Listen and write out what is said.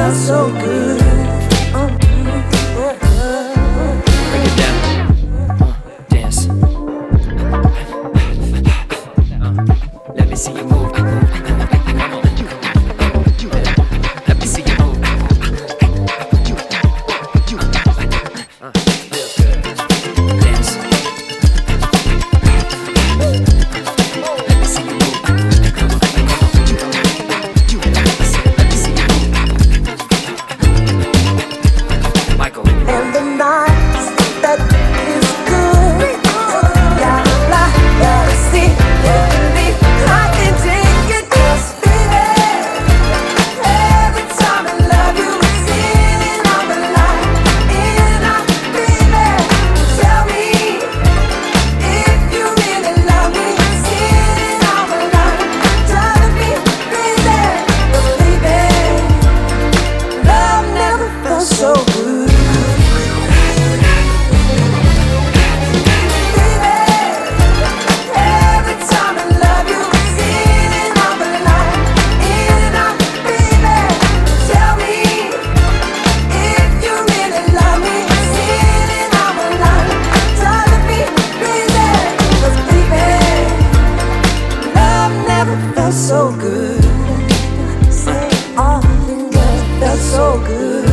felt so good. Break it down. Dance. Let me see you move. Come on. Let me see you move. Feel good. Dance. Let me see you move. Come on. Let me see you move. Michael. And the nights that is good. Gotta fly, gotta see, believe I can take it. 'Cause baby, every time I love you, it's in and out of life. And I, baby, tell me if you really love me. It's in and out of life, driving me crazy. But baby, love never felt so good. So good, say all the girls felt so good.